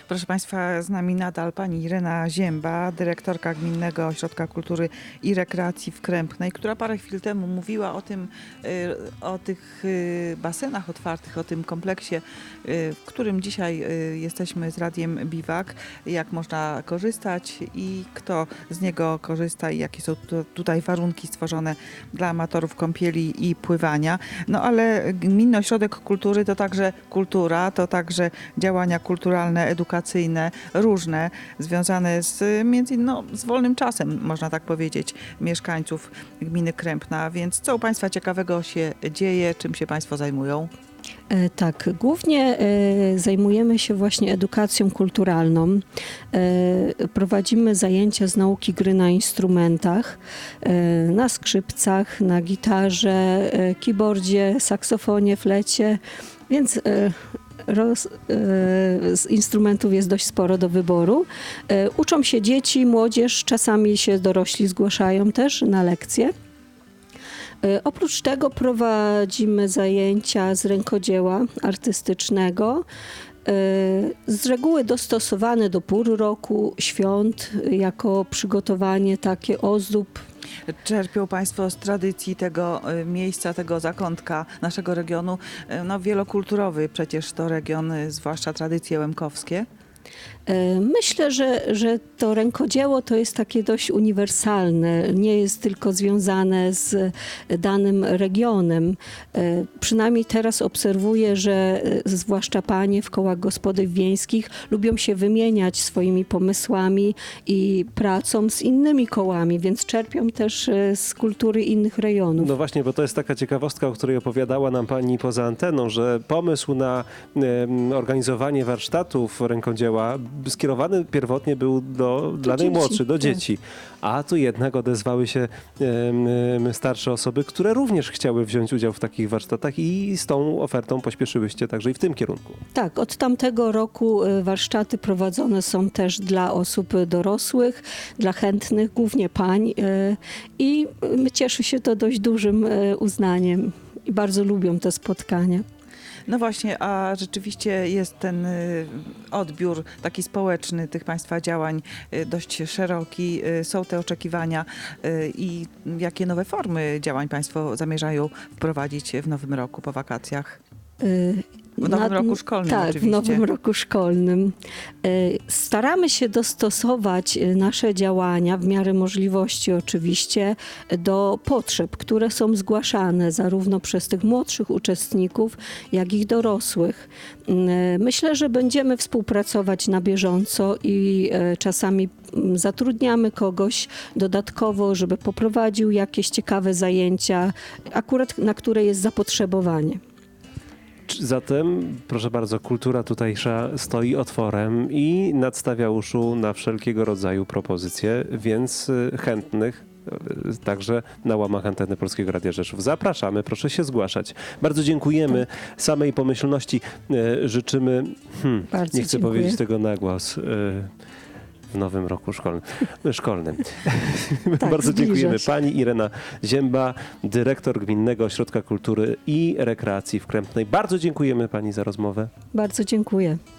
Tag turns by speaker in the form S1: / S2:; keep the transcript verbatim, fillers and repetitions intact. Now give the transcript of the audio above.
S1: Proszę Państwa, z nami nadal pani Irena Zięba, dyrektorka Gminnego Ośrodka Kultury i Rekreacji w Krępnej, która parę chwil temu mówiła o tym, o tych basenach otwartych, o tym kompleksie, w którym dzisiaj jesteśmy z Radiem Biwak, jak można korzystać i kto z niego korzysta i jakie są tutaj warunki stworzone dla amatorów kąpieli i pływania. No ale Gminny Ośrodek Kultury to także kultura, to także działania kulturalne, edukacyjne, różne, związane z, między, no, z wolnym czasem, można tak powiedzieć, mieszkańców gminy Krępna. Więc co u Państwa ciekawego się dzieje, czym się Państwo zajmują?
S2: E, tak, głównie e, zajmujemy się właśnie edukacją kulturalną. E, prowadzimy zajęcia z nauki gry na instrumentach, e, na skrzypcach, na gitarze, e, keyboardzie, saksofonie, flecie, więc e, Roz, e, z instrumentów jest dość sporo do wyboru. E, uczą się dzieci, młodzież, czasami się dorośli zgłaszają też na lekcje. E, oprócz tego prowadzimy zajęcia z rękodzieła artystycznego, e, z reguły dostosowane do pór roku, świąt, jako przygotowanie takie ozdób.
S1: Czerpią Państwo z tradycji tego miejsca, tego zakątka naszego regionu, no wielokulturowy przecież to region, zwłaszcza tradycje łemkowskie.
S2: Myślę, że, że to rękodzieło to jest takie dość uniwersalne, nie jest tylko związane z danym regionem. Przynajmniej teraz obserwuję, że zwłaszcza panie w kołach gospodyń wiejskich lubią się wymieniać swoimi pomysłami i pracą z innymi kołami, więc czerpią też z kultury innych rejonów.
S3: No właśnie, bo to jest taka ciekawostka, o której opowiadała nam pani poza anteną, że pomysł na e, organizowanie warsztatów rękodzieła skierowany pierwotnie był do, dla
S2: dzieci,
S3: najmłodszych, do
S2: tak.
S3: dzieci. A tu jednak odezwały się e, starsze osoby, które również chciały wziąć udział w takich warsztatach i z tą ofertą pośpieszyłyście także i w tym kierunku.
S2: Tak, od tamtego roku warsztaty prowadzone są też dla osób dorosłych, dla chętnych, głównie pań i cieszy się to dość dużym uznaniem i bardzo lubią te spotkania.
S1: No właśnie, a rzeczywiście jest ten odbiór taki społeczny tych Państwa działań dość szeroki. Są te oczekiwania i jakie nowe formy działań Państwo zamierzają wprowadzić w nowym roku po wakacjach? W nowym
S2: Na,
S1: roku szkolnym
S2: tak,
S1: oczywiście.
S2: w nowym roku szkolnym. Staramy się dostosować nasze działania, w miarę możliwości oczywiście, do potrzeb, które są zgłaszane zarówno przez tych młodszych uczestników, jak i dorosłych. Myślę, że będziemy współpracować na bieżąco i czasami zatrudniamy kogoś dodatkowo, żeby poprowadził jakieś ciekawe zajęcia, akurat na które jest zapotrzebowanie.
S3: Zatem, proszę bardzo, kultura tutejsza stoi otworem i nadstawia uszu na wszelkiego rodzaju propozycje, więc chętnych także na łamach anteny Polskiego Radia Rzeszów. Zapraszamy, proszę się zgłaszać. Bardzo dziękujemy. Tak. Samej pomyślności e, życzymy, hmm,
S2: Bardzo
S3: nie chcę
S2: dziękuję.
S3: powiedzieć tego na głos, e, w nowym roku szkolnym. szkolnym.
S2: Tak,
S3: Bardzo dziękujemy.
S2: się.
S3: Pani Irena Zięba, dyrektor Gminnego Ośrodka Kultury i Rekreacji w Krępnej. Bardzo dziękujemy pani za rozmowę.
S2: Bardzo dziękuję.